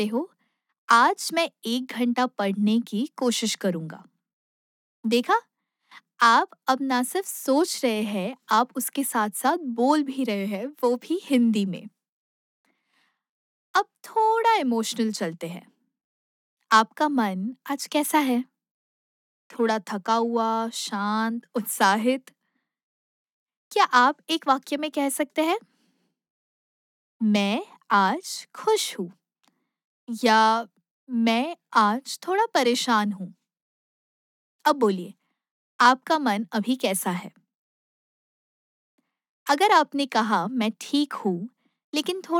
हो। आज मैं 1 घंटा पढ़ने की कोशिश करूंगा। देखा, आप अब ना सिर्फ सोच रहे हैं, आप उसके साथ साथ बोल भी रहे हैं, वो भी हिंदी में। अब थोड़ा इमोशनल चलते हैं। आपका मन आज कैसा है? थोड़ा थका हुआ, शांत, उत्साहित? क्या आप एक वाक्य में कह सकते हैं, मैं आज खुश हूँ, या मैं आज थोड़ा परेशान हूँ? अब बोलिए, आपका मन अभी कैसा है? अगर आपने कहा मैं ठीक हूँ, लेकिन थोड़ा